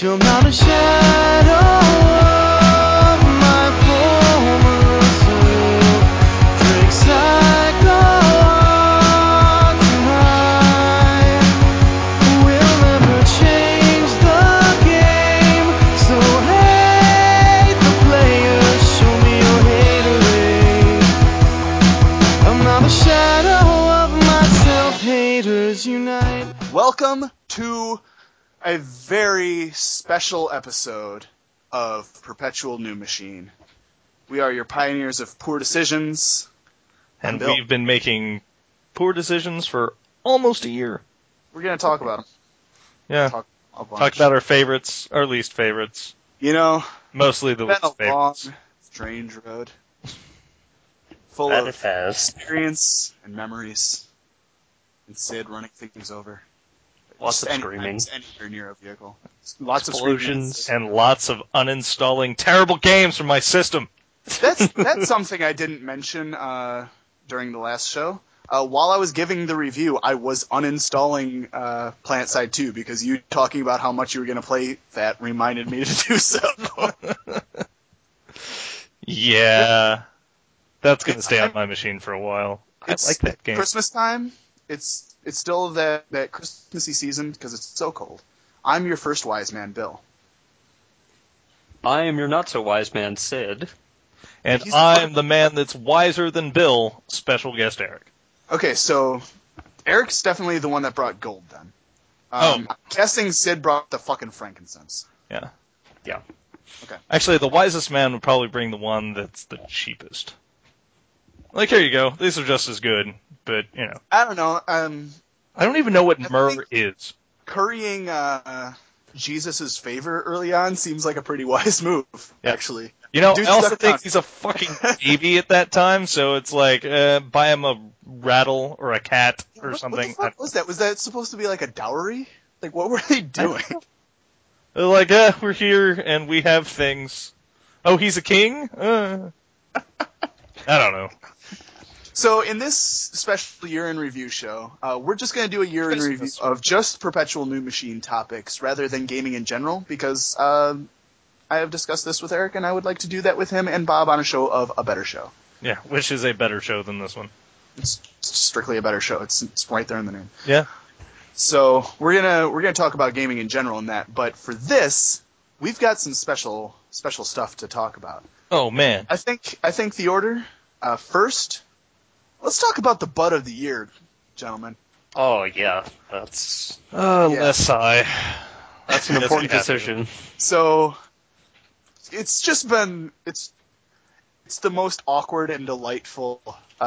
You're not a shadow of my former self. Drinks like the one tonight will never change the game. So hate the players, show me your haterade. I'm not a shadow of myself, haters unite. Welcome to a very special episode of Perpetual New Machine. We are your pioneers of poor decisions. And Bill. we've been making poor decisions for almost a year. We're going to talk about them. Yeah. Talk a bunch. Talk about our favorites, our least favorites. You know, Mostly the it's least been a long, favorites. strange road. Full That of it has. experience and memories. And Sid running things over. Lots Just of screaming. Anywhere near a vehicle. Lots Explosions. of And lots of uninstalling terrible games from my system. That's something I didn't mention during the last show. While I was giving the review, I was uninstalling PlanetSide 2 because you talking about how much you were going to play that reminded me to do so. Yeah. That's going to stay on my machine for a while. I It's like that game. Christmas time. It's still that Christmassy season because it's so cold. I'm your first wise man, Bill. I am your not-so-wise man, Sid. And He's- I'm the man that's wiser than Bill, special guest Eric. Okay, so Eric's definitely the one that brought gold then. Oh. I'm guessing Sid brought the fucking frankincense. Yeah. Yeah. Actually, the wisest man would probably bring the one that's the cheapest. Like, here you go. These are just as good, but, you know. I don't know. I don't even know what I myrrh think- is. Currying Jesus' favor early on seems like a pretty wise move, Yeah. actually. You know, Dude, I also stuck think around. he's a fucking baby at that time, so it's like, buy him a rattle or a cat or What something. the fuck was that? Was that supposed to be like a dowry? Like, what were they doing? They're like, we're here and we have things. Oh, he's a king? I don't know. So, in this special year in review show, we're just going to do a year in review of just Perpetual New Machine topics rather than gaming in general, because I have discussed this with Eric, and I would like to do that with him and Bob on a show of a better show. Yeah, which is a better show than this one. It's strictly a better show. It's right there in the name. Yeah. So we're gonna talk about gaming in general in that, but for this, we've got some special stuff to talk about. Oh, man. I think the order first. Let's talk about the butt of the year, gentlemen. Oh, yeah. That's Yeah. Less I. an Yes, important we have to. decision. So it's just been it's the most awkward and delightful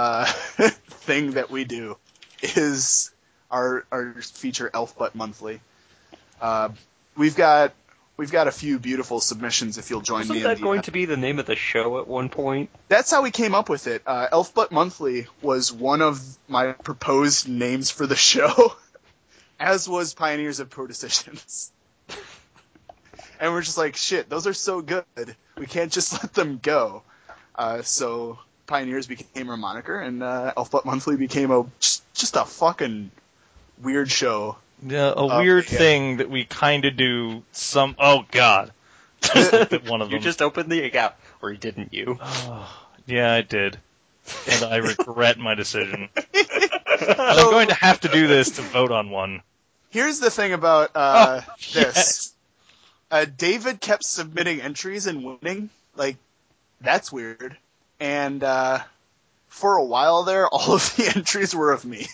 thing that we do is our feature Elf Butt Monthly. We've got a few beautiful submissions if you'll join Wasn't me. in that the, going to be the name of the show at one point? That's how we came up with it. Elf Butt Monthly was one of my proposed names for the show, as was Pioneers of Poor Decisions. And we're just like, shit, those are so good. We can't just let them go. So Pioneers became our moniker, and Elf Butt Monthly became just a fucking weird show. Yeah, a weird yeah. thing that we kind of do some... Oh, God. One of You them. just opened the gap, or didn't you? Yeah, I did. And I regret my decision. And I'm going to have to do this to vote on one. Here's the thing about this. Yes. David kept submitting entries and winning. Like, that's weird. And for a while there, all of the entries were of me.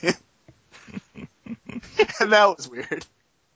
And that was weird.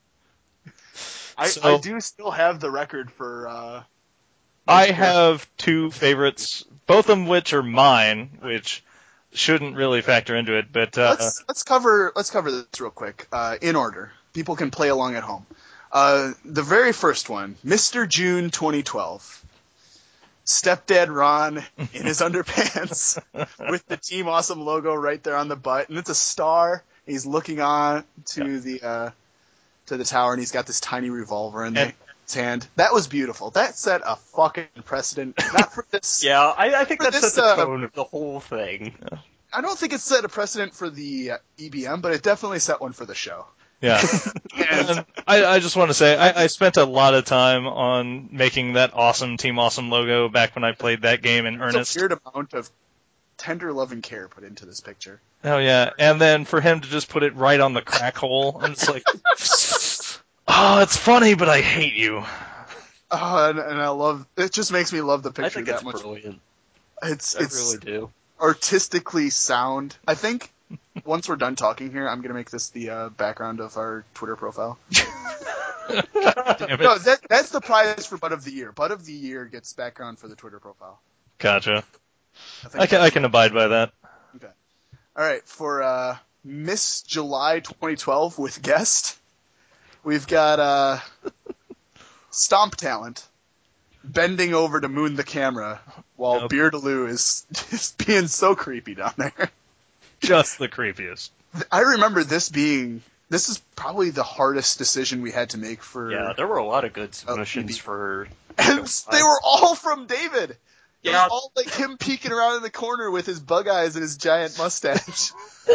I do still have the record for... I have two favorites, both of which are mine, which shouldn't really factor into it, but... let's cover this real quick, in order. People can play along at home. The very first one, Mr. June 2012. Stepdad Ron in his underpants with the Team Awesome logo right there on the butt, and it's a star. He's looking on to the tower, and he's got this tiny revolver in his hand. That was beautiful. That set a fucking precedent. Not for this. Yeah, I think For that this, set the tone of the whole thing. I don't think it set a precedent for the EBM, but it definitely set one for the show. Yeah. And I just want to say, I spent a lot of time on making that awesome Team Awesome logo back when I played that game in It's earnest. a weird amount of tender love and care put into this picture. Oh, yeah. And then for him to just put it right on the crack hole, and it's like, oh, it's funny, but I hate you. Oh, and I love it. Just makes me love the I picture think that it's much. brilliant. It's I really do. artistically sound. I think once we're done talking here, I'm gonna make this the background of our Twitter profile. Damn it. No, that's the prize for Butt of the Year. Butt of the Year gets background for the Twitter profile. Gotcha. think I can abide by that. Okay. All right, for Miss July 2012 with guest, we've got Stomp Talent bending over to moon the camera while Yep. Beardaloo is just being so creepy down there. Just the creepiest. I remember this is probably the hardest decision we had to make for. Yeah, there were a lot of good submissions PB. for. And they were all from David. It Yeah. was all like him peeking around in the corner with his bug eyes and his giant mustache.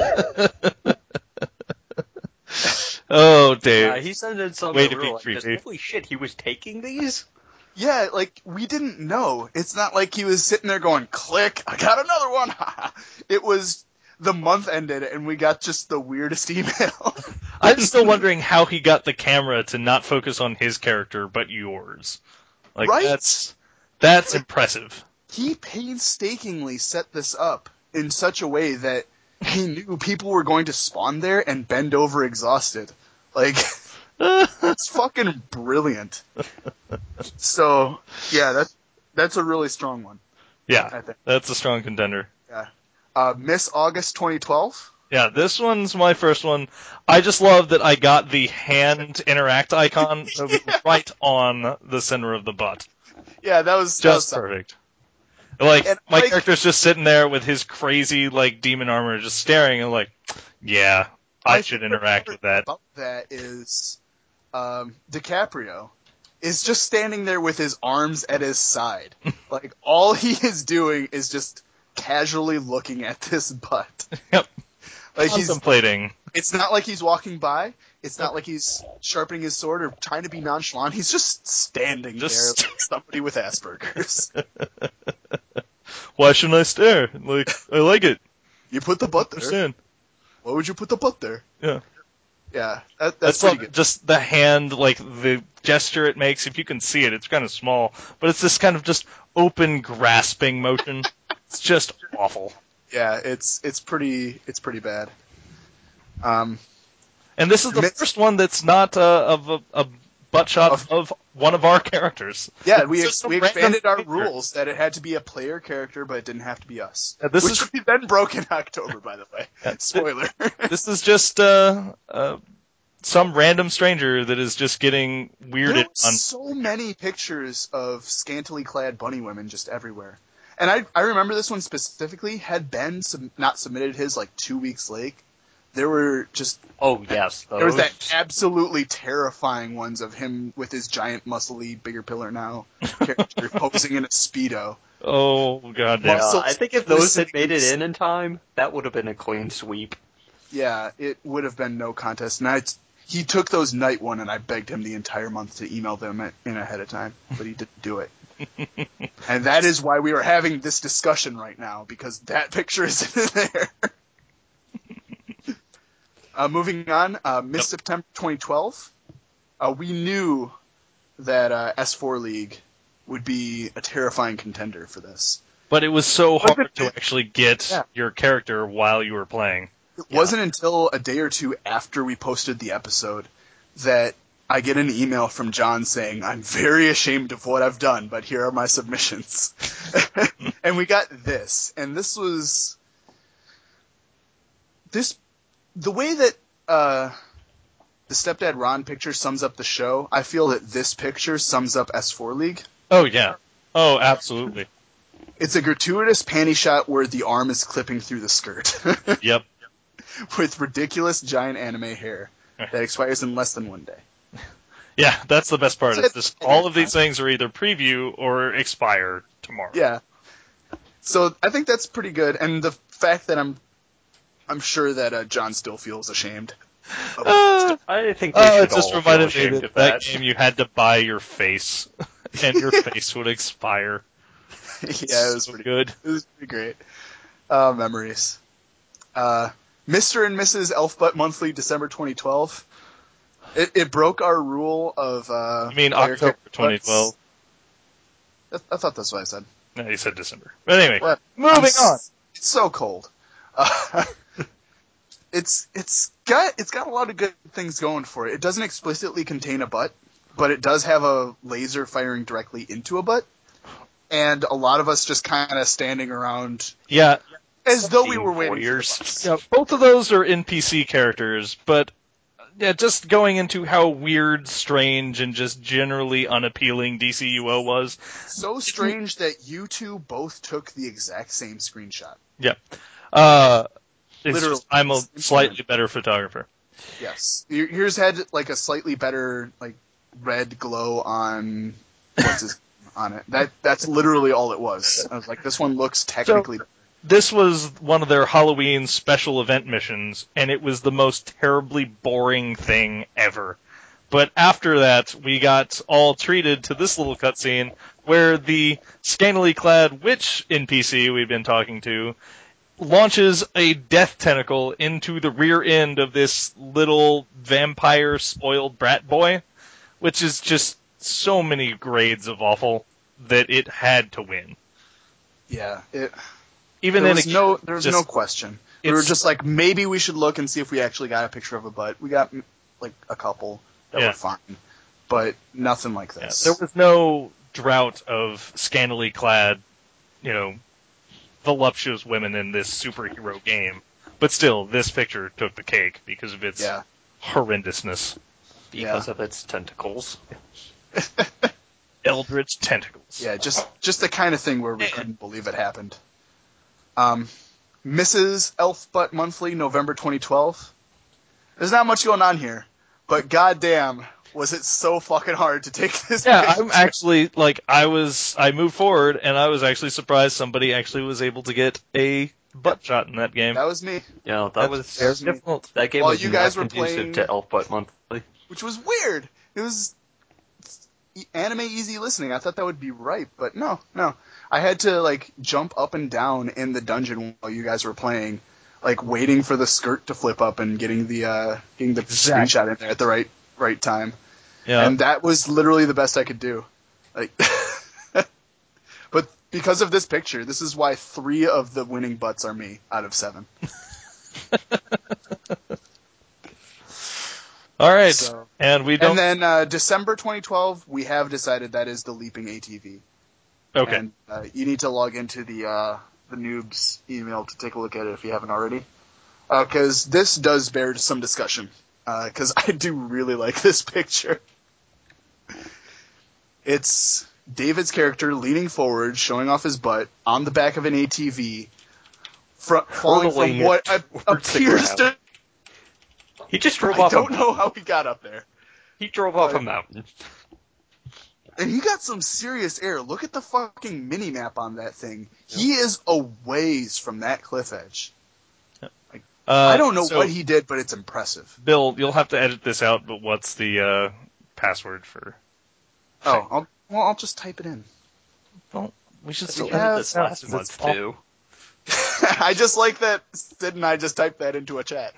Oh, Dave. Yeah, he sent in some Way that to we be were like, just, creepy. holy shit, he was taking these? Yeah, like, we didn't know. It's not like he was sitting there going, click, I got another one. It was the month ended and we got just the weirdest email. I'm still wondering how he got the camera to not focus on his character, but yours. Like, Right? that's impressive. He painstakingly set this up in such a way that he knew people were going to spawn there and bend over exhausted. Like, it's fucking brilliant. So, yeah, that's a really strong one. Yeah, I think. that's a strong contender. Miss August 2012. Yeah, this one's my first one. I just love that I got the hand interact icon right on the center of the butt. Yeah, that was Just perfect. Like, And my Mike- character's just sitting there with his crazy, like, demon armor just staring, and like, yeah, I should interact with that. About that is DiCaprio is just standing there with his arms at his side. Like, all he is doing is just casually looking at this butt. Yep. Like, Contemplating. it's not like he's walking by. It's not like he's sharpening his sword or trying to be nonchalant. He's just standing there like somebody with Asperger's. Why shouldn't I stare? Like, I like it. You put the butt there. Understand? Why would you put the butt there? Yeah. Yeah, That's that's pretty good. just the hand, like, the gesture it makes. If you can see it, it's kind of small, but it's this kind of just open grasping motion. It's just awful. Yeah, it's pretty bad. And this is the first one that's not of a butt shot of one of our characters. Yeah, It's we just some expanded random our character. rules that it had to be a player character, but it didn't have to be us. Yeah, this Which is- we then broke in October, by the way. Spoiler. This is just some random stranger that is just getting weirded There were on. so many pictures of scantily clad bunny women just everywhere. And I remember this one specifically. Had Ben not submitted his like 2 weeks late, there were just Oh, yes. there was that those. absolutely terrifying ones of him with his giant muscly bigger pillar now character posing in a Speedo. Oh, goddamn. Yeah, muscles I think if those had glistening. made it in time, that would have been a clean sweep. Yeah, it would have been no contest. And he took those night one, and I begged him the entire month to email them in ahead of time, but he didn't do it. And that is why we are having this discussion right now, because that picture is in there. Moving on, Miss September 2012. We knew that S4 League would be a terrifying contender for this. But it was so Was hard it- to actually get Yeah. your character while you were playing. It wasn't until a day or two after we posted the episode that I get an email from John saying, I'm very ashamed of what I've done, but here are my submissions. And we got this. And this was... The way that the Stepdad Ron picture sums up the show, I feel that this picture sums up S4 League. Oh, yeah. Oh, absolutely. It's a gratuitous panty shot where the arm is clipping through the skirt. Yep. With ridiculous giant anime hair that expires in less than 1 day. Yeah, that's the best part. It's It's- just all of these things are either preview or expire tomorrow. Yeah. So I think that's pretty good, and the fact that I'm sure that John still feels ashamed I think they should it just all reminded feel me ashamed that of that game you had to buy your face, and your face would expire. Yeah, it was So pretty good. It was pretty great. Memories. Mr. and Mrs. Elfbutt Monthly, December 2012. It broke our rule of. You mean player October character 2012? butts. I thought that's what I said. No, you said December. But anyway, What? moving on. It's so cold. It's got a lot of good things going for it. It doesn't explicitly contain a butt, but it does have a laser firing directly into a butt, and a lot of us just kind of standing around Yeah, as though we were Team waiting for the Warriors. bus. yeah, both of those are NPC characters, but yeah, just going into how weird, strange, and just generally unappealing DCUO was. So strange that you two both took the exact same screenshot. Yeah. It's Literally. just, I'm a slightly better photographer. Yes. Yours had like a slightly better like red glow on on it. That's literally all it was. I was like, this one looks technically This was one of their Halloween special event missions, and it was the most terribly boring thing ever. But after that, we got all treated to this little cutscene where the scantily clad witch NPC we've been talking to launches a death tentacle into the rear end of this little vampire spoiled brat boy, which is just so many grades of awful that it had to win. Yeah. Even There in was no question. We were it's- just like, maybe we should look and see if we actually got a picture of a butt. We got like a couple that Yeah. were fine, but nothing like Yeah, this. there was no drought of scantily clad, voluptuous women in this superhero game. But still, this picture took the cake because of its Yeah. horrendousness. Because of its tentacles. Eldritch tentacles. Yeah, just the kind of thing where we couldn't believe it happened. Mrs. Elfbutt Monthly, November 2012. There's not much going on here, but goddamn, was it so fucking hard to take this Yeah, picture. I'm actually, I moved forward, and I was actually surprised somebody actually was able to get a butt shot in that game. That was me, Yeah, that That's was very me. difficult. that game While was you guys not were conducive playing- to Elfbutt Monthly. which was weird. It was anime easy listening. I thought that would be right, but no. I had to jump up and down in the dungeon while you guys were playing, waiting for the skirt to flip up and getting the Exactly. screenshot in there at the right time. Yeah. And that was literally the best I could do. But because of this picture, this is why 3 of the winning butts are me out of 7. All right, So- and we don't. And then December 2012, we have decided that is the Leaping ATV. Okay. And you need to log into the noob's email to take a look at it if you haven't already. Because this does bear some discussion. Because I do really like this picture. It's David's character leaning forward, showing off his butt on the back of an ATV, falling Hurtling from what it towards the appears ground. to. He just drove I off. don't know how he got up there. He drove off a mountain. And he got some serious air. Look at the fucking mini map on that thing. He is a ways from that cliff edge. I don't know so, what he did, but it's impressive. Bill, you'll have to edit this out. But what's the password for? Oh, I'll just type it in. Well, we should We still have edit This this out. last 'cause month it's all- too. I just like that Sid and I just typed that into a chat.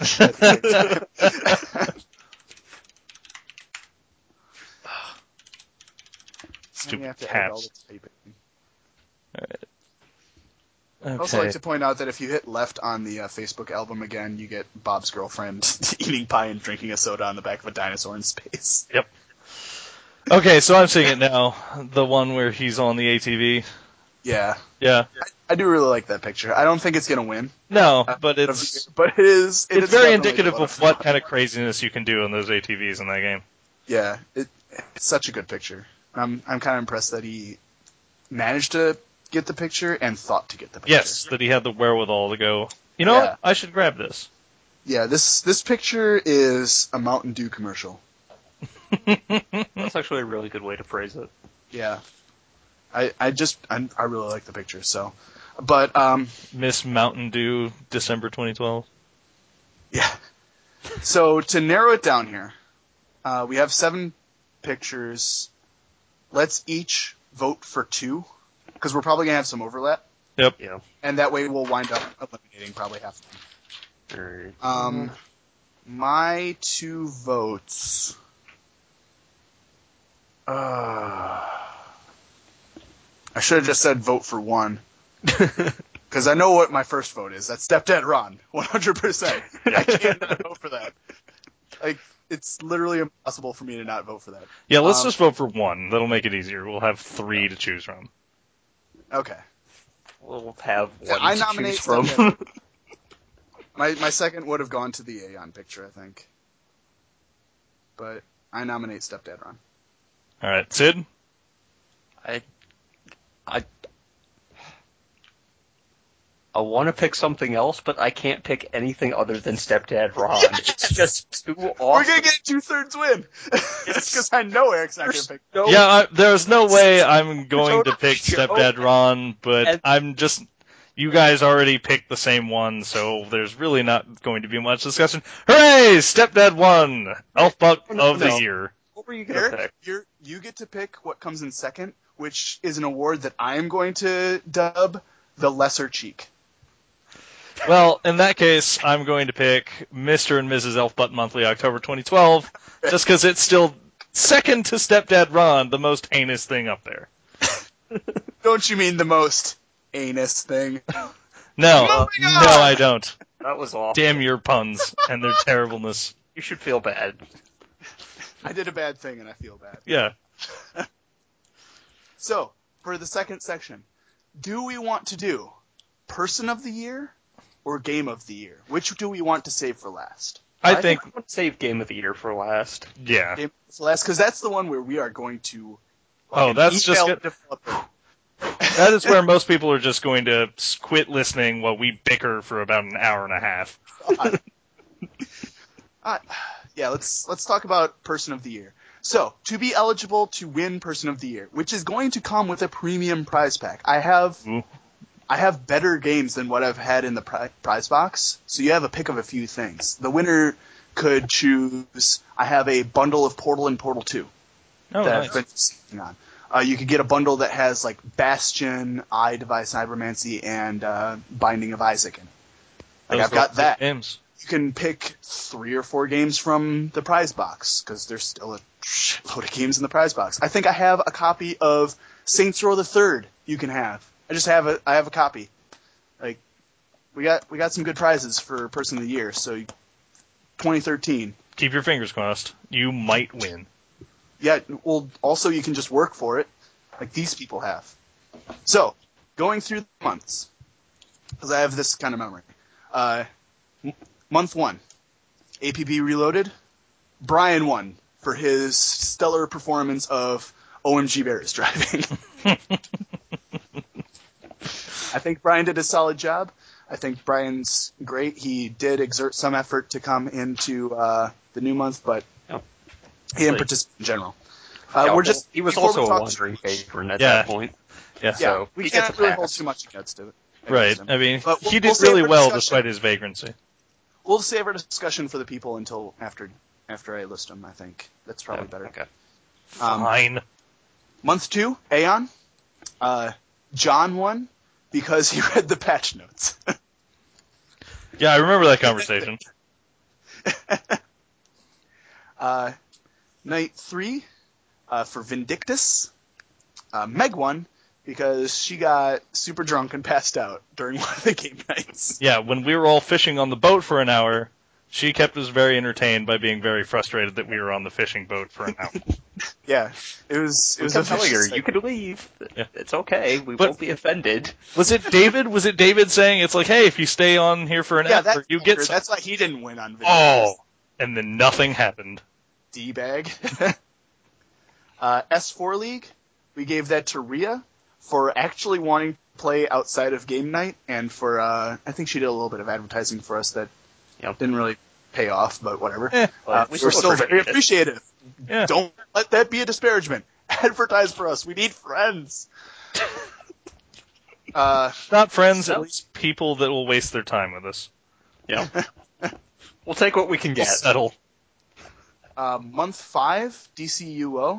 Stupid You have to edit all cats. the typing. Okay. I'd also like to point out that if you hit left on the Facebook album again, you get Bob's girlfriend eating pie and drinking a soda on the back of a dinosaur in space. Okay, so I'm seeing it now. The one where he's on the ATV. Yeah, Yeah. I do really like that picture. I don't think it's gonna win, No, but it's but it is. it's is very definitely indicative a lot of what fun. kind of craziness you can do on those ATVs in that game. Yeah, it's such a good picture. I'm kind of impressed that he managed to get the picture and thought to get the picture. Yes, that he had the wherewithal to go. You know Yeah. what? I should grab this. Yeah, this picture is a Mountain Dew commercial. That's actually a really good way to phrase it. Yeah. I really like the picture, so. But, Miss Mountain Dew, December 2012. yeah. So to narrow it down here, we have 7 pictures. Let's each vote for 2, because we're probably going to have some overlap, Yep. Yeah. and that way we'll wind up eliminating probably half of them. Alright. My 2 votes. I should have just said vote for 1. Because I know what my first vote is. That's Stepdad Ron. 100%. I can't not vote for that. Like, it's literally impossible for me to not vote for that. Yeah, let's just vote for 1. That'll make it easier. We'll have 3 to choose from. Okay. We'll have Yeah, one I to nominate choose from. Stepdad. My second would have gone to the Aeon picture, I think. But I nominate Stepdad Ron. All right, Sid? I want to pick something else, but I can't pick anything other than Stepdad Ron. It's just too awesome. We're going to get a 2/3 win. Because I know Eric's not going to pick. No, Yeah, there's no way I'm going to pick Joke. Stepdad Ron, but And- I'm just... You guys already picked the same one, so there's really not going to be much discussion. Hooray! Stepdad won! Elfbutt of the No. year. What were you going to Eric, pick? you get to pick what comes in second, which is an award that I am going to dub the Lesser Cheek. Well, in that case, I'm going to pick Mr. and Mrs. Elfbutt Monthly October 2012, just because it's still second to Stepdad Ron, the most heinous thing up there. Don't you mean the most anus thing? No, Oh my God! no, I don't. That was awful. Damn your puns and their terribleness. You should feel bad. I did a bad thing and I feel bad. Yeah. So, for the second section, do we want to do Person of the Year or Game of the Year? Which do we want to save for last? I think, I want to save Game of the Year for last. yeah. Game for last, because that's the one where we are going to. Oh, that's just email good. developer. That is where most people are just going to quit listening while we bicker for about an hour and a half. Yeah, let's talk about Person of the Year. So, to be eligible to win Person of the Year, which is going to come with a premium prize pack, I have better games than what I've had in the prize box, so you have a pick of a few things. The winner could choose, I have a bundle of Portal and Portal 2 Oh, that nice. I've been sitting on. You could get a bundle that has like Bastion, I Device Cybermancy, and Binding of Isaac in it. Like, Those I've got are that. Games. You can pick 3 or 4 games from the prize box, because there's still a shitload of games in the prize box. I think I have a copy of Saints Row the Third you can have. I have a copy. Like, we got some good prizes for Person of the Year, so 2013. Keep your fingers crossed. You might win. Yeah, well, also you can just work for it, like these people have. So, going through the months, because I have this kind of memory. Month 1, APB Reloaded. Brian won for his stellar performance of OMG Bears driving. I think Brian did a solid job. I think Brian's great. He did exert some effort to come into the new month, but he didn't participate in general. He was before we also a talk wandering vagrant at Yeah. that point. Yeah. Yeah, So we he gets can't a really pass. hold too much against it. Right. him. I mean, But he did we'll save really for well discussion. despite his vagrancy. We'll save our discussion for the people until after I list them, I think. That's probably better. Okay. Fine. Month 2, Aeon. John won because he read the patch notes. Yeah, I remember that conversation. Night 3, for Vindictus. Meg won because she got super drunk and passed out during one of the game nights. Yeah, when we were all fishing on the boat for an hour, she kept us very entertained by being very frustrated that we were on the fishing boat for an hour. Yeah, it was I'm a telling vicious her, you could leave. Yeah. It's okay. We But- won't be offended. Was it David? Was it David saying it's like, hey, if you stay on here for an Yeah, hour, you get some. that's why he didn't win on Vindictus. Oh, and then nothing happened. D-bag. S4 League, we gave that to Rhea for actually wanting to play outside of game night, and for, I think she did a little bit of advertising for us that Yep. didn't really pay off, but whatever. But We're still very appreciative. Yeah. Don't let that be a disparagement. Advertise for us. We need friends. Not friends, at So- least people that will waste their time with us. Yeah. We'll take what we can get. Settle. Month 5, DCUO.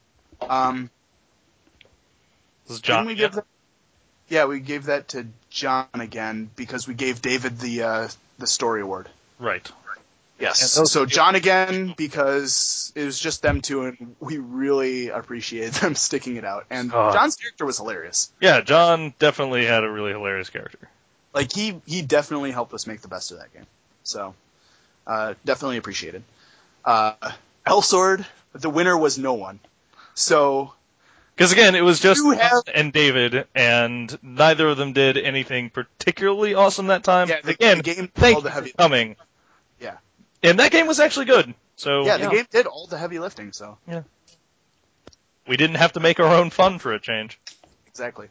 This is John. Didn't we give that? Yeah, we gave that to John again because we gave David the story award. Right. Yes. And So John again because it was just them two, and we really appreciated them sticking it out. And John's character was hilarious. Yeah, John definitely had a really hilarious character. Like he definitely helped us make the best of that game. So definitely appreciated. Elsword, the winner was no one. So. Because again, it was just You have- and David, and neither of them did anything particularly awesome that time. Yeah, the again, game did thank all the you heavy for coming. Yeah. And that game was actually good. So Yeah, the game did all the heavy lifting, so. we didn't have to make our own fun for a change. Exactly.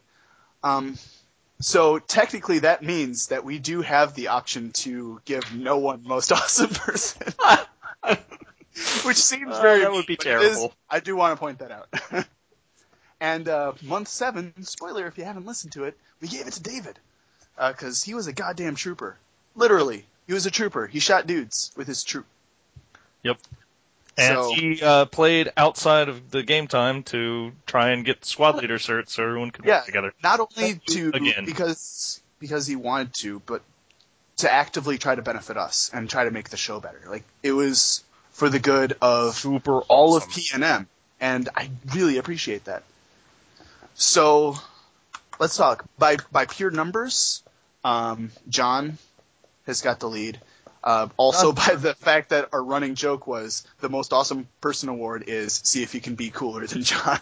So technically that means that we do have the option to give no one most awesome person. Which seems very that would be mean, but it is- terrible. I do want to point that out. And month 7, spoiler if you haven't listened to it, we gave it to David. Because he was a goddamn trooper. Literally. He was a trooper. He shot dudes with his troop. Yep. And So- he played outside of the game time to try and get the squad leader cert so everyone could Yeah, work together. not only to Again. because he wanted to, but to actively try to benefit us and try to make the show better. Like it was for the good of Super all awesome. of PNM, and I really appreciate that. So let's talk by pure numbers. John has got the lead. Also by the fact that our running joke was the most awesome person award is see if you can be cooler than John.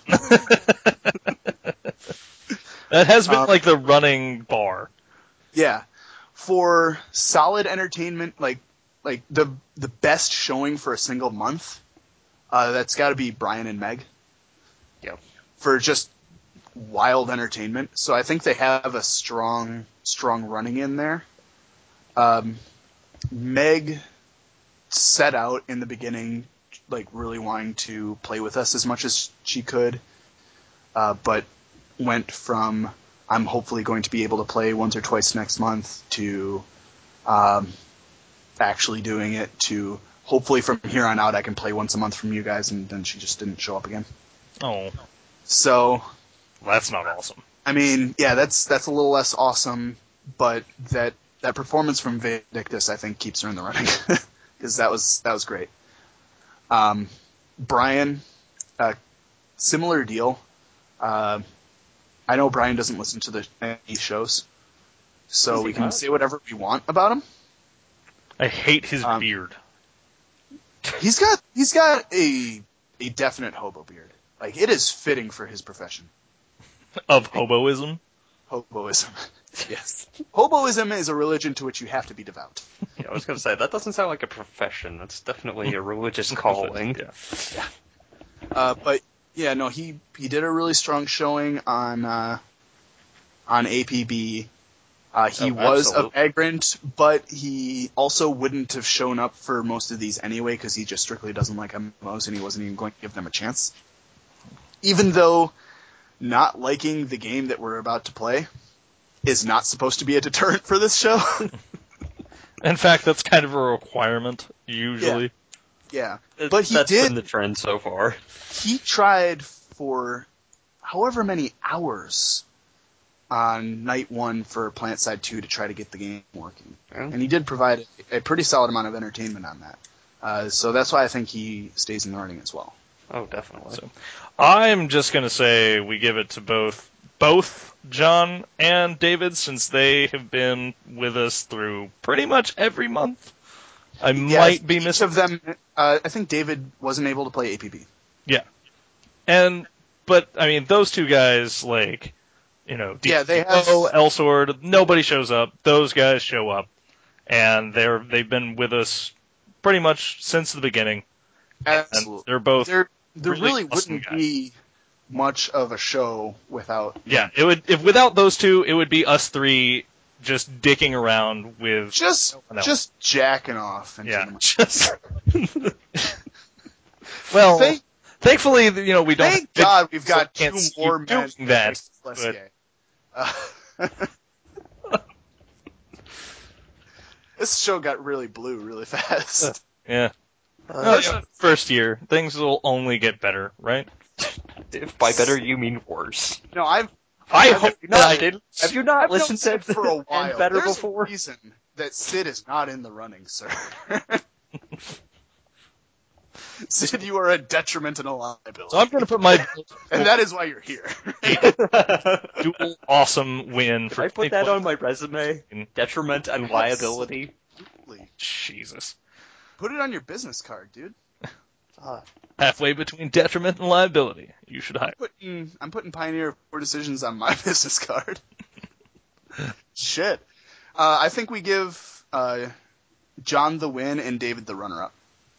That has been like the running bar. Yeah. For solid entertainment, like the best showing for a single month, that's got to be Brian and Meg. Yep. For just wild entertainment. So I think they have a strong running in there. Meg set out in the beginning, like really wanting to play with us as much as she could, but went from I'm hopefully going to be able to play once or twice next month to actually doing it to hopefully from here on out I can play once a month from you guys, and then she just didn't show up again. Oh, So, that's not awesome. I mean, yeah, that's a little less awesome, but that performance from Vindictus I think keeps her in the running because that was great. Brian, similar deal. I know Brian doesn't listen to any shows, so we can not? say whatever we want about him. I hate his beard. He's got a definite hobo beard. Like it is fitting for his profession. Of hoboism. Hoboism. Yes. Hoboism is a religion to which you have to be devout. Yeah, I was going to say, that doesn't sound like a profession. That's definitely a religious calling. Yeah. But yeah, no, he did a really strong showing on APB. He was a absolutely. vagrant, but he also wouldn't have shown up for most of these anyway because he just strictly doesn't like MMOs and he wasn't even going to give them a chance. Even though not liking the game that we're about to play is not supposed to be a deterrent for this show. In fact, that's kind of a requirement, usually. Yeah. But he That's did. been the trend so far. He tried for however many hours on night 1 for PlantSide 2 to try to get the game working. Yeah. And he did provide a pretty solid amount of entertainment on that. So that's why I think he stays in the running as well. Oh, definitely. So, I'm just going to say we give it to both John and David since they have been with us through pretty much every month. I might be each missing of them. I think David wasn't able to play APB. Yeah. But I mean, those two guys, like, you know, Yeah, they have- Elsword, nobody shows up. Those guys show up, and they've been with us pretty much since the beginning. Absolutely. And they're both There really really awesome wouldn't guys. be much of a show without. Yeah, it would. If without those two, it would be us three just dicking around with Just No. just jacking off. Into yeah. the- Just well, Thank- thankfully, you know, we don't. Thank God we've got can't 2 keep more men doing that, makes it less but- gay. This show got really blue really fast. Yeah. First year, things will only get better, right? If by better you mean worse. No, I hope Have you not I've known listened to Sid for a while. and better There's before? a reason that Sid is not in the running, sir. Sid, you are a detriment and a liability. So I'm going to put my And that is why you're here. dual awesome win for I put that on my resume. Detriment and liability. Jesus. Put it on your business card, dude. Halfway between detriment and liability. You should hire. I'm putting Pioneer 4 Decisions on my business card. Shit. I think we give John the win and David the runner-up.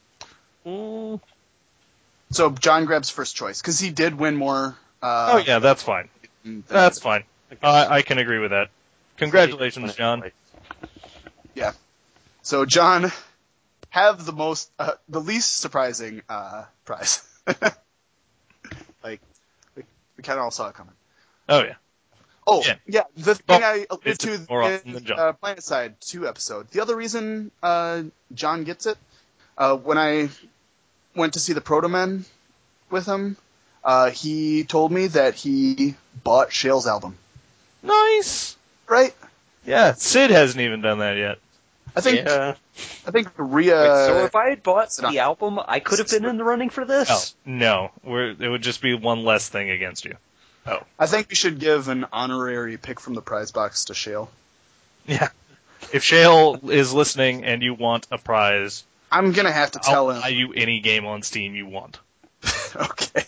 So John grabs first choice, because he did win more. Oh, yeah, that's fine. That's fine. I can agree with that. Congratulations, John. Yeah. So, John, have the least surprising prize. Like, we kind of all saw it coming. Oh, yeah. Oh, yeah, the thing I alluded it's to more often than John. Planet Side 2 episode. The other reason John gets it, when I went to see the Proto-Men with him, he told me that he bought Shale's album. Nice! Right? Yeah, Sid hasn't even done that yet. I think Rhea... Wait, so if I had bought the album, I could have been in the running for this? No. It would just be one less thing against you. Oh. I think we should give an honorary pick from the prize box to Shale. Yeah. If Shale is listening and you want a prize, I'm going to have to tell him. I'll buy you any game on Steam you want. Okay.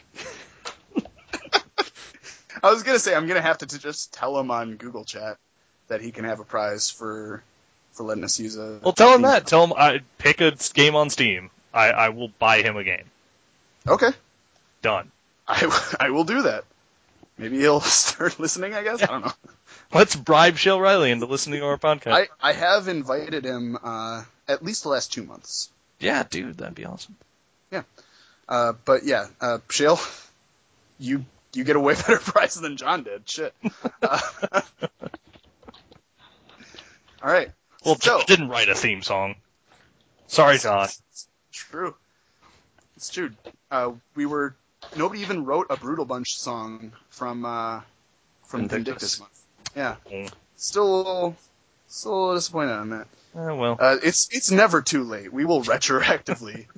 I was going to say, I'm going to have to just tell him on Google Chat that he can have a prize for letting us use a... Well, tell him that. Tell him, pick a game on Steam. I will buy him a game. Okay. Done. I will do that. Maybe he'll start listening, I guess? I don't know. Let's bribe Shale Riley into listening to our podcast. I have invited him at least the last 2 months. Yeah, dude, that'd be awesome. Yeah. But yeah, Shale, you get a way better prize than John did. Shit. All right. Well, John didn't write a theme song. Sorry, John. True. It's true. Nobody even wrote a Brutal Bunch song from Vindictus Month. Yeah. Still a little disappointed on that. Well. It's never too late. We will retroactively,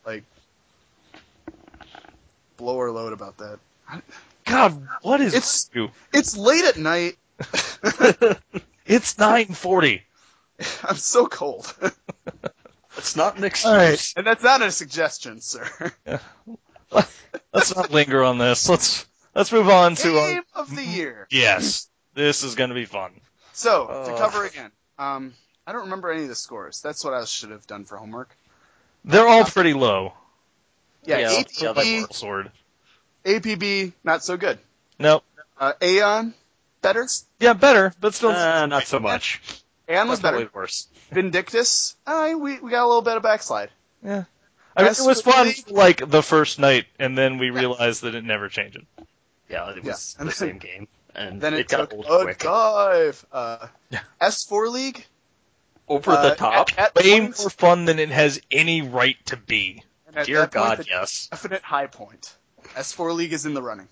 blow our load about that. God, what is you? It's late at night. It's 9:40. I'm so cold. It's not an excuse. All right. And that's not a suggestion, sir. Yeah. Let's not linger on this. Let's move on to our Game of the year. Yes, this is going to be fun. So to cover again, I don't remember any of the scores. That's what I should have done for homework. They're all pretty low. Yeah, Sword. APB not so good. Nope. Aeon better. Yeah, better, but still not so much. Aeon was better. Worse. Vindictus, we got a little bit of backslide. Yeah. I mean, it was fun like the first night, and then we realized that it never changed. Yeah, it was the same game, and then it got took old a quick. dive. S4 League over the top, way more fun than it has any right to be. Dear God, yes. Definite high point. S4 League is in the running.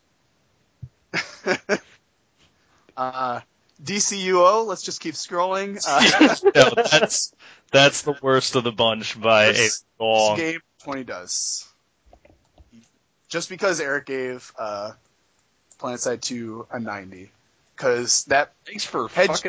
DCUO, let's just keep scrolling. No, that's the worst of the bunch by a long. This game 20 does. Just because Eric gave PlanetSide 2 a 90, because that thanks for had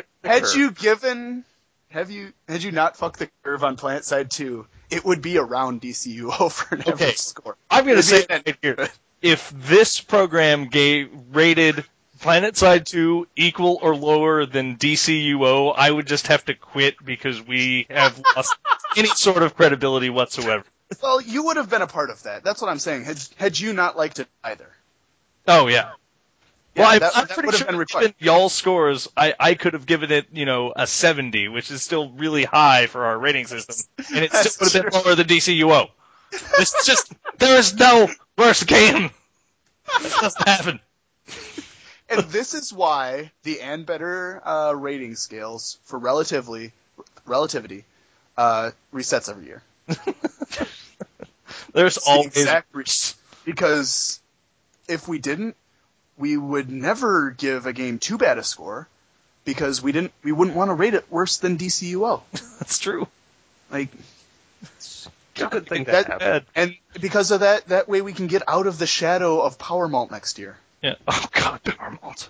you not fucked the curve on PlanetSide 2, it would be around DCUO for an average score. I'm going to say that right here. If this program rated PlanetSide 2 equal or lower than DCUO, I would just have to quit because we have lost any sort of credibility whatsoever. Well, you would have been a part of that. That's what I'm saying. Had you not liked it either. Oh, yeah. Yeah, well, that I'm pretty would have sure been required. y'all's scores, I could have given it, a 70, which is still really high for our rating system, and it still would have been lower than DCUO. It's just, there is no worse game. This doesn't happen. And this is why the and better rating scales for relatively relativity, resets every year. There's It's the always exact because if we didn't, we would never give a game too bad a score because we wouldn't want to rate it worse than DCUO. That's true. Like It's a good thing that- to have. and because of that way we can get out of the shadow of Power Malt next year. Yeah. Oh God, Power Malt.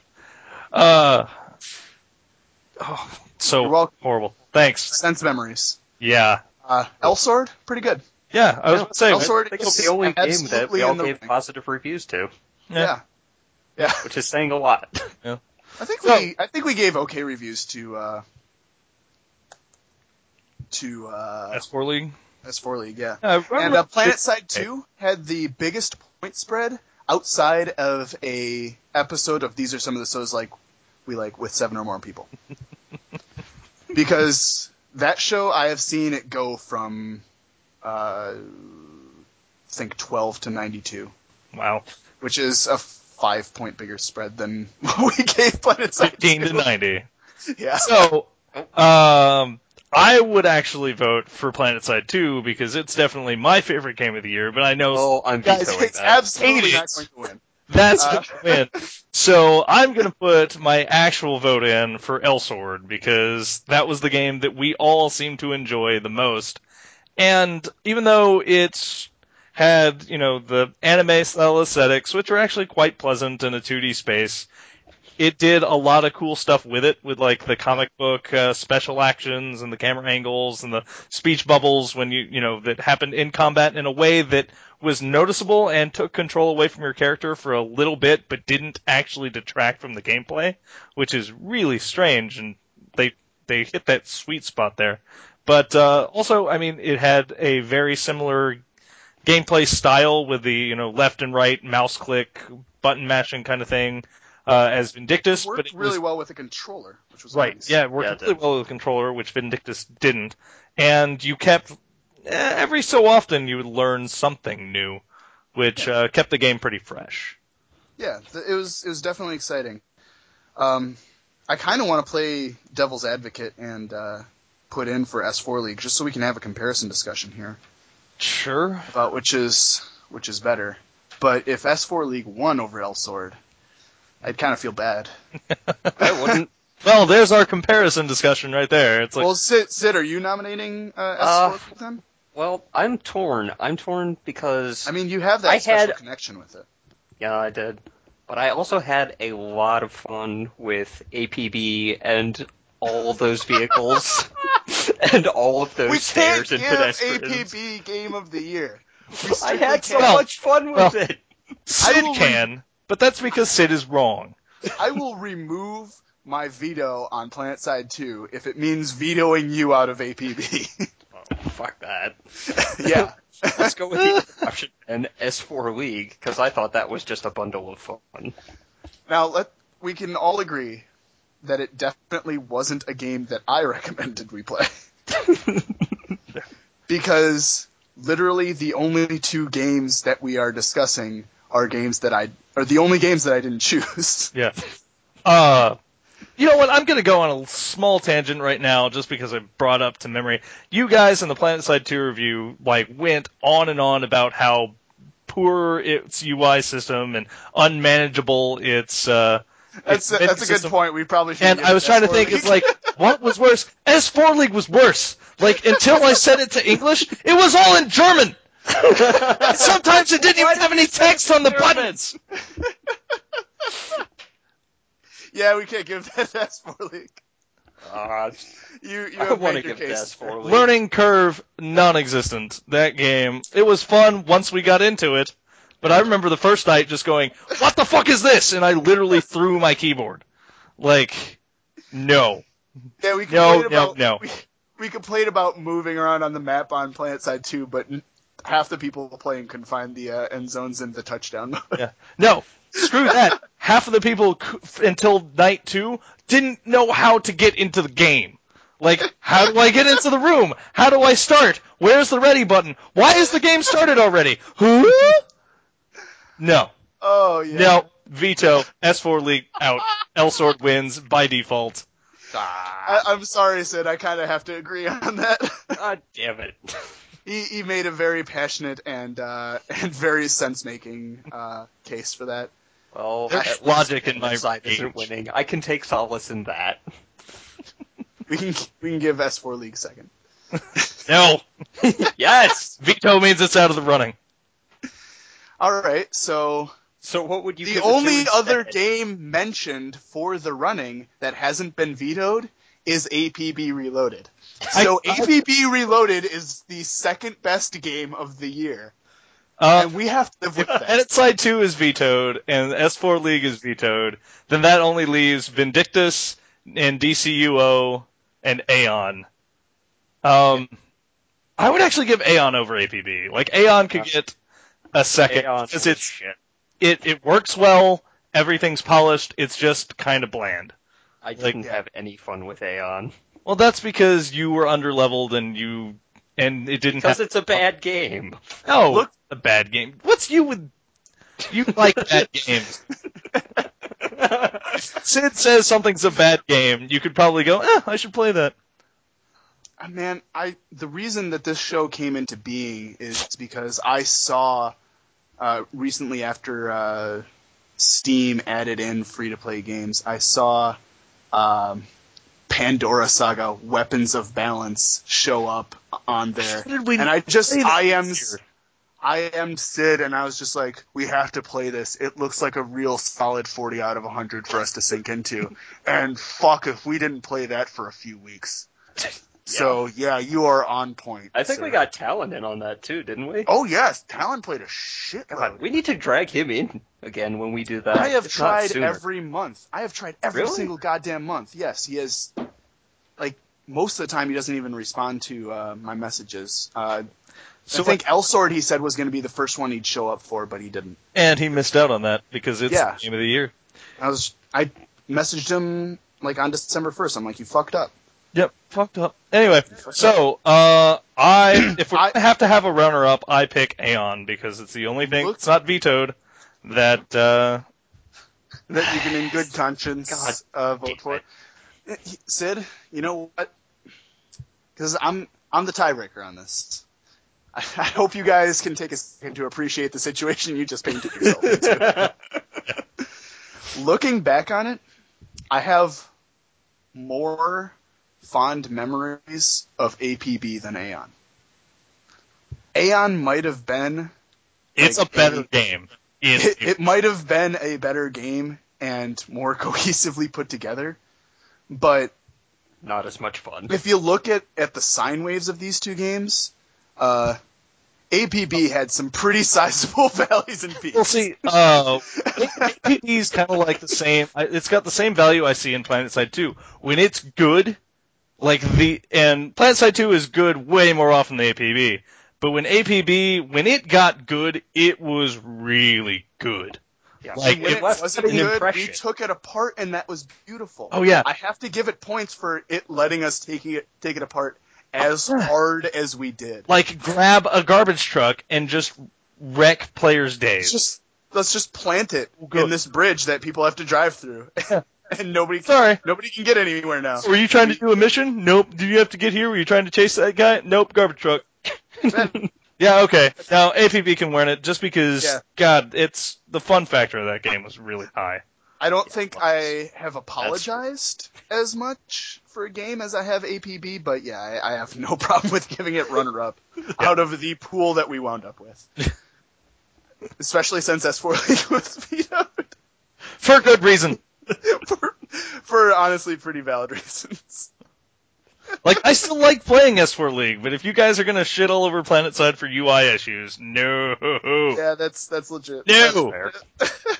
So You're welcome. horrible. Thanks. Sense memories. Yeah. Elsword, pretty good. Yeah. I was about to say. Elsword I think is it's the only game that absolutely we all in the gave running. positive reviews to, Yeah. which is saying a lot. I think we gave okay reviews to S4 League. S4 League, yeah. I remember And PlanetSide 2 had the biggest point spread outside of a episode of These Are Some of the Shows we like with 7 or more people. Because that show, I have seen it go from, I think 12 to 92, Wow. which is a 5-point bigger spread than what we gave PlanetSide 15 2. to 90. Yeah. So, I would actually vote for PlanetSide 2 because it's definitely my favorite game of the year, but I know Oh, I'm Guys, vetoing it's that. absolutely not Idiots. going to win. that's going to win. So I'm going to put my actual vote in for Elsword because that was the game that we all seem to enjoy the most. And even though it's had, the anime style aesthetics, which are actually quite pleasant in a 2D space, it did a lot of cool stuff with it, with like the comic book special actions and the camera angles and the speech bubbles when that happened in combat in a way that was noticeable and took control away from your character for a little bit, but didn't actually detract from the gameplay, which is really strange, and they hit that sweet spot there. But also, I mean, it had a very similar gameplay style with the left and right mouse click button mashing kind of thing as Vindictus, It worked but it really was well with the controller, which was right. nice. Yeah, it worked Yeah, it really did. well with the controller, which Vindictus didn't. And you kept every so often you would learn something new, which kept the game pretty fresh. Yeah, it was definitely exciting. I kind of want to play Devil's Advocate and put in for S4 League just so we can have a comparison discussion here Sure. about which is better. But if S4 League won over Elsword, I'd kind of feel bad. I wouldn't. Well, there's our comparison discussion right there. It's like, Well, Sid, are you nominating S4 League then? Well, I'm torn. I'm torn because I mean, you have that I special had- connection with it. yeah, I did. But I also had a lot of fun with APB and all of those vehicles and all of those We can't stairs give and pedestrians. APB Game of the Year. We I strictly had so can't. much fun with it. Sid will can, but that's because Sid is wrong. I will remove my veto on PlanetSide 2 if it means vetoing you out of APB. Oh, fuck that. Yeah. Let's go with the option and S4 League, because I thought that was just a bundle of fun. Now, we can all agree that it definitely wasn't a game that I recommended we play. Because literally the only 2 games that we are discussing are the only games that I didn't choose. Yeah. You know what? I'm going to go on a small tangent right now just because I brought up to memory. You guys in the PlanetSide 2 review went on and on about how poor its UI system and unmanageable its That's a good point. We probably should. And I was trying to think, it's like, what was worse? S4 League was worse. Like, until I set it to English, it was all in German. Sometimes it didn't even have any text on the buttons. Yeah, we can't give that S4 League. You I have want made to your give case. this 4 League. Learning curve, non-existent. That game, it was fun once we got into it, but I remember the first night just going, what the fuck is this? And I literally threw my keyboard. Like, no. Yeah, we complained about no. We complained about moving around on the map on PlanetSide 2, but half the people playing couldn't find the end zones and the touchdown mode. Yeah. No, screw that. Half of the people until night 2 didn't know how to get into the game. Like, how do I get into the room? How do I start? Where's the ready button? Why is the game started already? Who? No. Oh yeah. No. Veto. S4 League out. Elsword wins by default. I'm sorry, Sid. I kind of have to agree on that. God damn it. He made a very passionate and very sense-making case for that. Well, There's at logic least in my side isn't rage. winning. I can take solace in that. We can give S4 League second. No. Yes! Veto means it's out of the running. All right, so So what would you the give it to only instead? other game mentioned for the running that hasn't been vetoed is APB Reloaded. So APB Reloaded is the second best game of the year, and we have to live with If that. Planet Side 2 is vetoed and S4 League is vetoed, then that only leaves Vindictus and DCUO and Aeon. I would actually give Aeon over APB. Like, Aeon could get a second, Aeon's because full of it's shit. it works well, everything's polished, it's just kind of bland. I didn't have any fun with Aeon. Well, that's because you were underleveled and it didn't Because have... it's a bad game. No, Look- a bad game. What's you with... You like bad games. Sid says something's a bad game, you could probably go, I should play that. Man, the reason that this show came into being is because I saw recently after Steam added in free-to-play games, I saw Pandora Saga Weapons of Balance show up on there. How did we And I play that this year? I am Sid, and I was just like, we have to play this. It looks like a real solid 40 out of 100 for us to sink into. And fuck if we didn't play that for a few weeks. So, yeah, you are on point. I think sir. we got Talon in on that too, didn't we? Oh, yes, Talon played a shitload. God, we need to drag him in again when we do that. I have if not tried sooner. every month. I have tried every Really? single goddamn month. Yes, he has. Like, most of the time he doesn't even respond to my messages. I think Elsword, he said, was going to be the first one he'd show up for, but he didn't. And he missed out on that because it's Yeah. the game of the year. I messaged him, like, on December 1st. I'm like, you fucked up. Yep, fucked up. Anyway, fucked so if we're gonna have to have a runner-up, I pick Aeon because it's the only thing that's not vetoed that That you can, in good conscience, vote for. Sid, you know what? Because I'm the tiebreaker on this. I hope you guys can take a second to appreciate the situation you just painted yourself into. Looking back on it, I have more fond memories of APB than Aeon. Aeon might have been... it's like, a better game. It might have been a better game and more cohesively put together, but Not as much fun. if you look at the sine waves of these two games, APB had some pretty sizable valleys and peaks. Well, see, APB is kind of like the same. It's got the same value I see in PlanetSide 2. When it's good, and PlanetSide 2 is good way more often than APB. But when it got good, it was really good. Yeah. Like, When it left wasn't an good, we impression. took it apart, and that was beautiful. Oh, yeah. I have to give it points for it letting us take it apart as hard as we did. Like, grab a garbage truck and just wreck players' days. Let's just plant it Good. in this bridge that people have to drive through, and nobody can get anywhere now. Were you trying to do a mission? Nope. Did you have to get here? Were you trying to chase that guy? Nope. Garbage truck. Yeah, okay. Now, APB can win it just because, God, it's the fun factor of that game was really high. I don't think I have apologized as much for a game as I have APB, but yeah, I have no problem with giving it runner-up out of the pool that we wound up with. Especially since S4 League was vetoed. For good reason. for honestly pretty valid reasons. Like, I still like playing S4 League, but if you guys are gonna shit all over PlanetSide for UI issues, no. Yeah, that's legit. No. That's fair.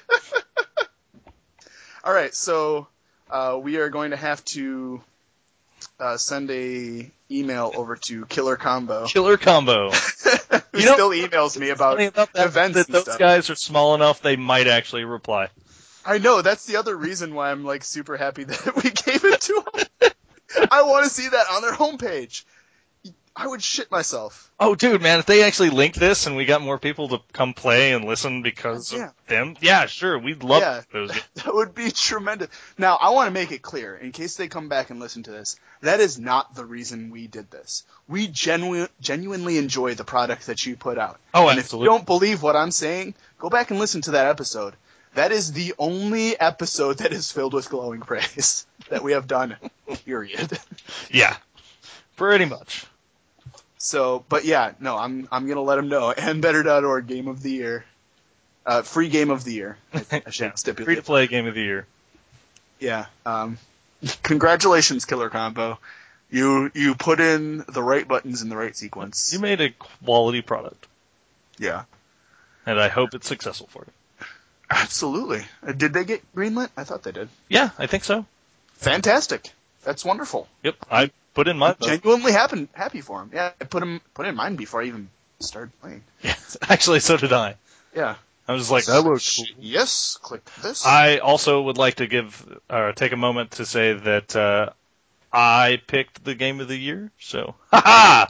All right, so we are going to have to send a email over to Killer Combo. Killer Combo. Who You know- still emails me about Funny about that, events that and those stuff. guys are small enough they might actually reply. I know, that's the other reason why I'm like super happy that we gave it to them. I want to see that on their homepage. I would shit myself. Oh, dude, man, if they actually linked this and we got more people to come play and listen because Yeah. of them, yeah, sure, we'd love Yeah. those. That would be tremendous. Now, I want to make it clear, in case they come back and listen to this, that is not the reason we did this. We genuinely enjoy the product that you put out. Oh, and absolutely. if you don't believe what I'm saying, go back and listen to that episode. That is the only episode that is filled with glowing praise that we have done, period. Yeah, pretty much. So, but yeah, no, I'm gonna let them know. andbetter.org Game of the Year, free Game of the Year. I should Yeah, stipulate. free to play game of the year. Yeah. Congratulations, Killer Combo. You put in the right buttons in the right sequence. You made a quality product, Yeah. and I hope it's successful for you. Absolutely. Did they get greenlit? I thought they did. Yeah, I think so. Fantastic. That's wonderful. Yep, I put in my vote. Genuinely happy for him. Yeah, I put in mine before I even started playing. Yeah, actually, so did I. Yeah. I was like, that looks cool. Yes, click this. I also would like to take a moment to say that I picked the game of the year, so haha,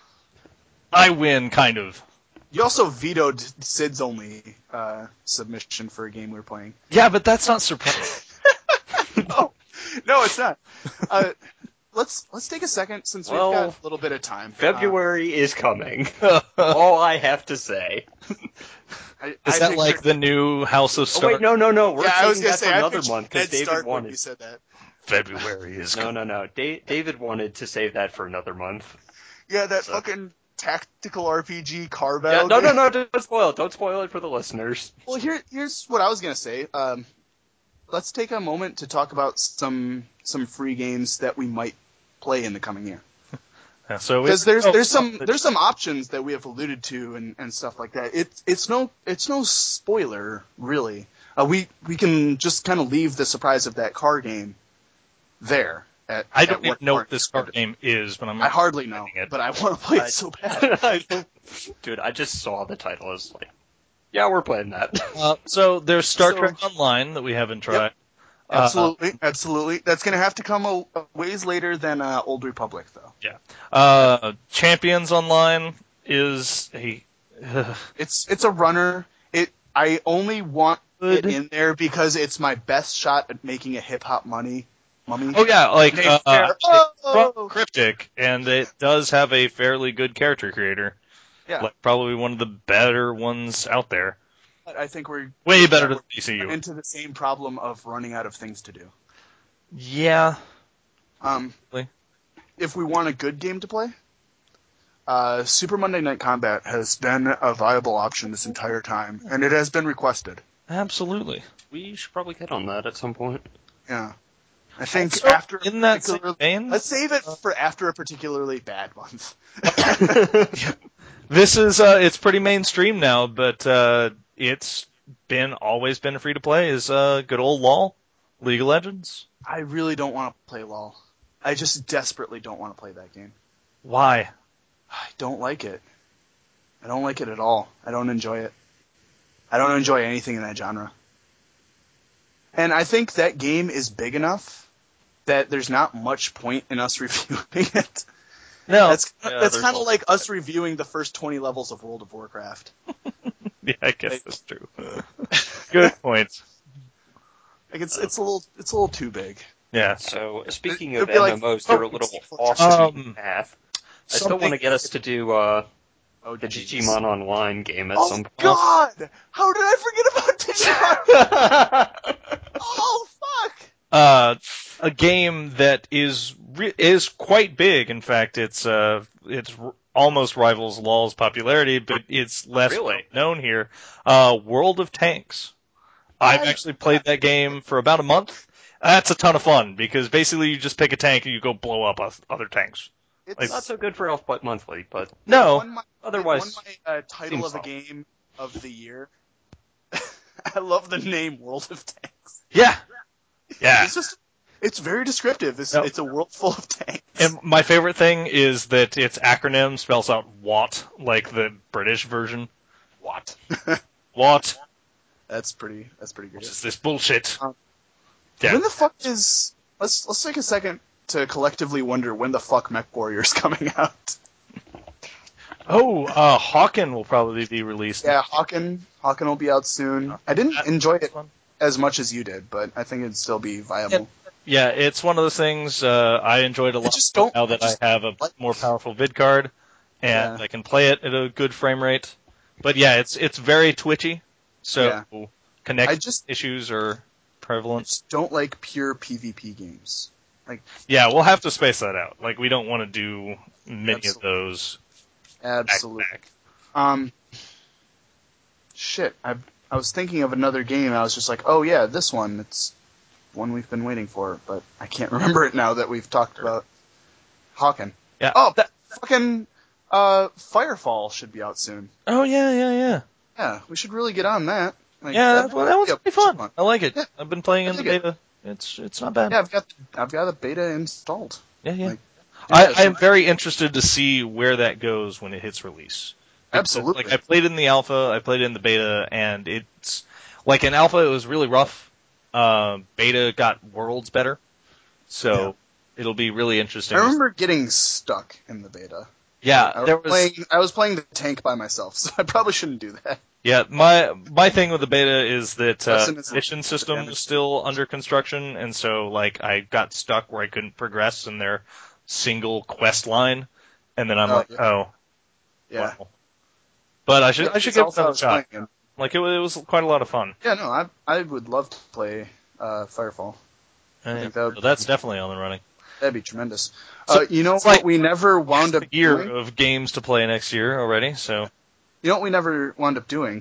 I win, kind of. You also vetoed Sid's only submission for a game we were playing. Yeah, but that's not surprising. No, it's not. Let's take a second since we've got a little bit of time. February is coming. All I have to say. Is that like the new House of Oh Stars? wait, no. We're Yeah, I was saving gonna that say for I another pictured month because Ned David Stark when wanted. you said that. February is coming. No. David wanted to save that for another month. Yeah, that So- fucking tactical RPG car Yeah, battle. no, don't spoil it. Don't spoil it for the listeners. Well, here's what I was gonna say. Let's take a moment to talk about some free games that we might play in the coming year. Yeah, so Because there's some options that we have alluded to and stuff like that. It's no spoiler really. We can just kind of leave the surprise of that car game there. I don't even know what this card game is, but I hardly know, it. but I want to play it so bad. Dude, I just saw the title. I was like, yeah, we're playing that. So there's Star So- Trek Online that we haven't tried. Absolutely. That's going to have to come a ways later than Old Republic, though. Champions Online is a It's a runner. I only want it in there because it's my best shot at making a hip hop mummy. oh yeah, like Fair. it's Oh! from Cryptic, and it does have a fairly good character creator. Yeah. Like probably one of the better ones out there. But I think we're Way better than we're DCU. into the same problem of running out of things to do. Yeah. Really? If we want a good game to play, Super Monday Night Combat has been a viable option this entire time, and it has been requested. Absolutely. We should probably get on that at some point. Yeah. I think So, after in that same particular- vein, let's save it for after a particularly bad month. this is it's pretty mainstream now, but it's always been free to play. Is good old LOL, League of Legends. I really don't want to play LOL. I just desperately don't want to play that game. Why? I don't like it. I don't like it at all. I don't enjoy it. I don't enjoy anything in that genre. And I think that game is big enough that there's not much point in us reviewing it. No, That's there's kind of also like us reviewing the first 20 levels of World of Warcraft. yeah, I guess that's true. Good point. Like it's a little too big. Yeah. So, speaking It'd of be like- MMOs, they're a little off the path. I still want to get us to do the Digimon Online game at some Oh point. God! How did I forget about Digimon? Oh fuck! A game that is quite big. In fact, it's almost rivals LOL's popularity, but it's less Really? known here. World of Tanks. I've actually played that game for about a month. That's a ton of fun because basically you just pick a tank and you go blow up other tanks. It's Not so good for Elf Butt Monthly, but No, otherwise, it won my title seems of a solid. game of the year. I love the name World of Tanks. yeah. It's very descriptive. It's, Yep. it's a world full of tanks. And my favorite thing is that its acronym spells out WAT, like the British version. What? WAT. That's pretty good. Which is this bullshit. Um, Yeah. When the fuck is? Let's take a second to collectively wonder when the fuck Mech Warrior's coming out. Hawken will probably be released. Yeah, Hawken will be out soon. I didn't enjoy it as much as you did, but I think it'd still be viable. Yeah, it's one of those things I enjoyed a lot now that I have a more powerful vid card, and I can play it at a good frame rate. But yeah, it's very twitchy, so connection issues are prevalent. I just don't like pure PvP games. Yeah, we'll have to space that out. Like, we don't want to do many of those. Absolutely. Back. Shit, I was thinking of another game. I was just like, oh yeah, this one. It's one we've been waiting for, but I can't remember it now that we've talked about Hawken. Yeah. Oh, fucking Firefall should be out soon. Oh yeah. Yeah, we should really get on that. That one's pretty fun. I like it. Yeah. I've been playing in the beta. It's not bad. Yeah, I've got the beta installed. Yeah. I'm very interested to see where that goes when it hits release. Absolutely. Like, I played in the alpha, I played in the beta, and it's like in alpha it was really rough. Beta got worlds better, so it'll be really interesting. I remember getting stuck in the beta. Yeah, I was playing the tank by myself, so I probably shouldn't do that. Yeah, my thing with the beta is that mission system was still under construction, and so like I got stuck where I couldn't progress in their single quest line, and then I'm wow. But I should give it another shot. Like it was quite a lot of fun. Yeah, no, I would love to play Firefall. I think that's definitely on the running. That'd be tremendous. So, you know what we never wound up year doing? Of games to play next year already, so. You know what we never wound up doing?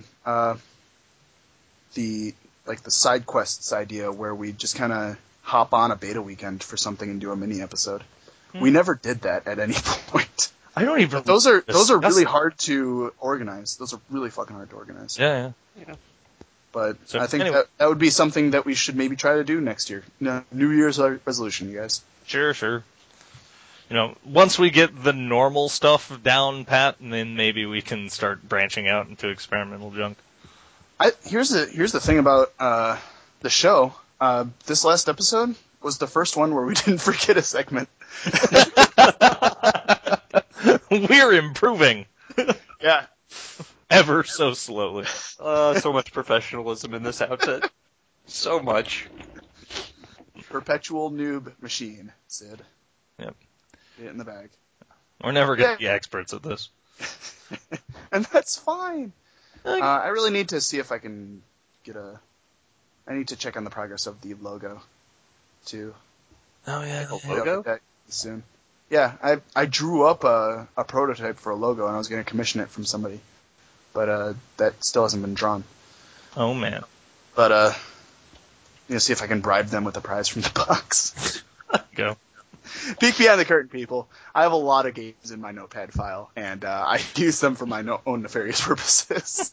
The side quests idea where we just kind of hop on a beta weekend for something and do a mini episode. We never did that at any point. I don't even. But those are really hard to organize. Those are really fucking hard to organize. Yeah. But so, I think that would be something that we should maybe try to do next year. No, New Year's resolution, you guys. Sure. Once we get the normal stuff down pat, and then maybe we can start branching out into experimental junk. Here's the thing about the show. This last episode was the first one where we didn't forget a segment. We're improving. Yeah. Ever so slowly. So much professionalism in this outfit. So much. Perpetual noob machine, Sid. Yep. Get it in the bag. We're never going to be experts at this. And that's fine. I really need to see if I can get I need to check on the progress of the logo, too. Oh, yeah. The logo? That soon. Yeah, I drew up a prototype for a logo, and I was going to commission it from somebody. But that still hasn't been drawn. Oh, man. But, see if I can bribe them with a prize from the box. Go. Peek behind the curtain, people. I have a lot of games in my notepad file, and I use them for my own nefarious purposes.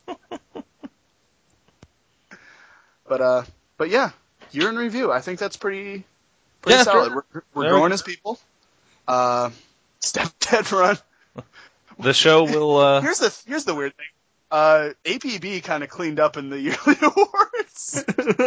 But yeah, year in review. I think that's pretty solid. Sure. We're growing as people. Step-Dead Run. The show will. Here's the weird thing. APB kind of cleaned up in the yearly awards.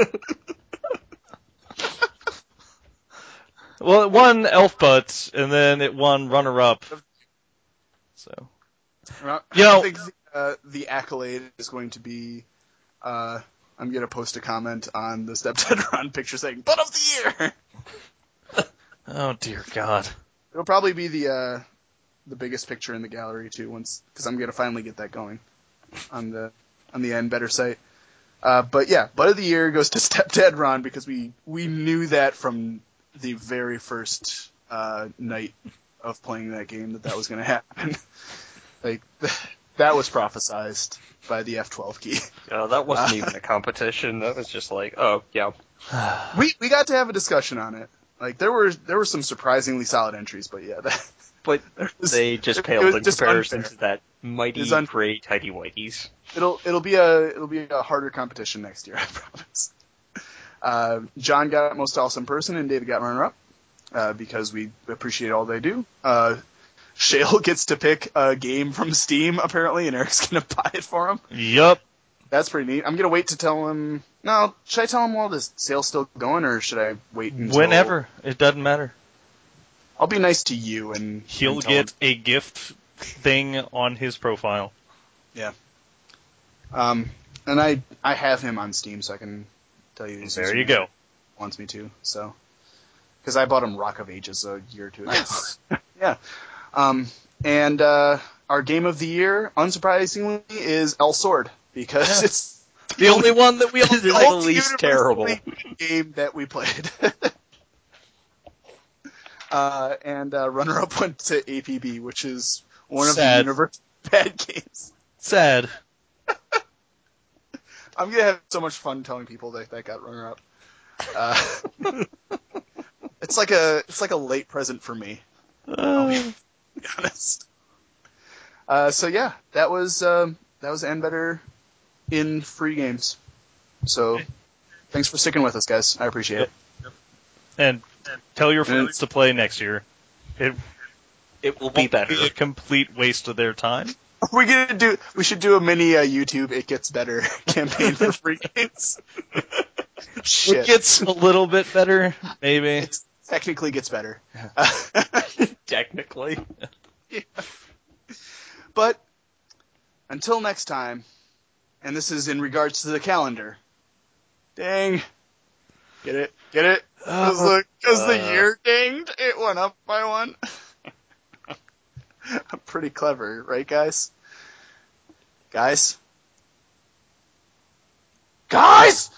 Well, it won Elf Butts, and then it won runner-up. So, I think the accolade is going to be. I'm going to post a comment on the Step-Dead Run picture saying "Butt of the Year." Oh dear God! It'll probably be the biggest picture in the gallery too, because I'm going to finally get that going on the N Better site. But yeah, Butt of the Year goes to Step-Dead Run because we knew that from the very first night of playing that game that was going to happen. That was prophesized by the F12 key. That wasn't even a competition. That was just like, oh yeah. We got to have a discussion on it. Like there were some surprisingly solid entries, but yeah. But they just paled in comparison unfair. to that mighty gray tidy whiteys. It'll be a harder competition next year, I promise. John got most awesome person, and David got runner-up because we appreciate all they do. Shale gets to pick a game from Steam apparently, and Eric's gonna buy it for him. Yup. That's pretty neat. I'm gonna wait to tell him. No, should I tell him while this sale's still going, or should I wait until? Whenever. It doesn't matter. I'll be nice to you, and he'll get a gift thing on his profile. And I have him on Steam, so I can tell you. There you go. Wants me to, so because I bought him Rock of Ages a year or two ago. Yeah. And our game of the year, unsurprisingly, is El Sword because it's The only one that we all This is know. the least terrible. game that we played. And runner-up went to APB, which is one of the Sad. universe bad games. Sad. I'm gonna have so much fun telling people that got runner-up. It's like a late present for me. I'll be honest. So yeah, that was and better in free games. So thanks for sticking with us, guys. I appreciate it. And tell your friends to play next year. It It will be better. a complete waste of their time. We should do a mini YouTube It Gets Better campaign for free games. Shit. It gets a little bit better, maybe. It technically gets better. Technically. But until next time, and this is in regards to the calendar. Dang. Get it? Because the year dinged, it went up by one. I'm pretty clever, right, guys? Guys?